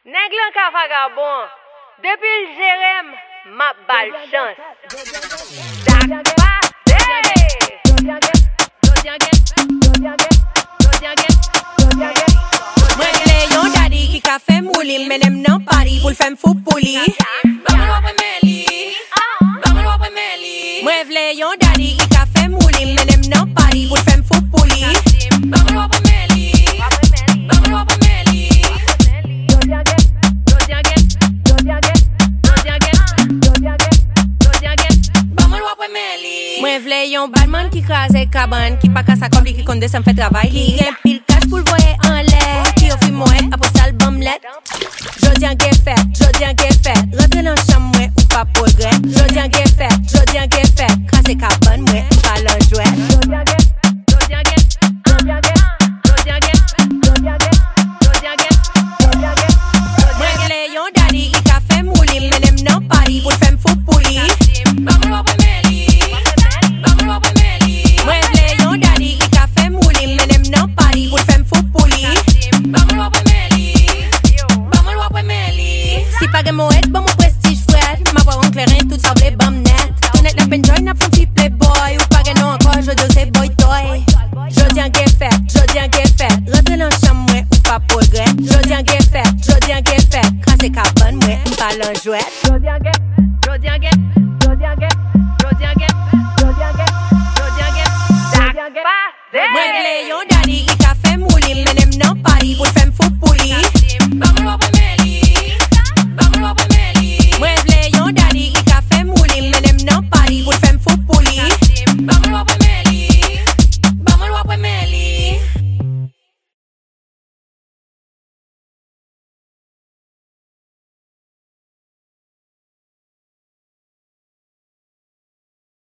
Nèg lan ka vagabond. Depuis le Jérém, m'a bal chance. Mwen vle yon daddy ki ka fè mouli, menem nan pari pou l'fèm fou pouli. Vamos wapwe Meli, vamos wapwe Meli. Mwen vle yon daddy ki ka fè mouli, menem nan pari pou l'fèm fou pouli. Vamos wapwe Meli, vamos wapwe Meli. Mwen vle yon badman ki kaze kaban, ki pa kasa kobli ki konde san fè travay. Ki gen pil kash pou l'voye an lè, ki ofi mwen apos sal bomlet. Jodian gen fèt, rentre nan cham mwen ou pa progrès. Jodian gen fèt, kase kaban mwen ou pa lan jwet. Mwen vle yon daddy ki ka fè mouli, menem nan pari pou l'fèm fou pouli. Vamos wapwe Meli, vamos wapwe Meli. Mwen vle yon daddy ki ka fè mouli, menem nan pari pou l'fèm fou pouli. Vamos wapwe Meli, vamos wapwe Meli. Si pa gen mou et, bon mou prestige fred. Ma voix en clairin, tout sa vle bam net. Tout net nap enjoy, nap fon si playboy. Ou pa gen nou ankor, jodi ou se boy toy. Jodian gen fèt, rentre nan cham mwen ou pa progrès. Jodian gen fèt, krasè kaban mwen ou pa lan jwet. Mwen vle yon daddy ki ka fè mouli, menem nan pari pou l'fè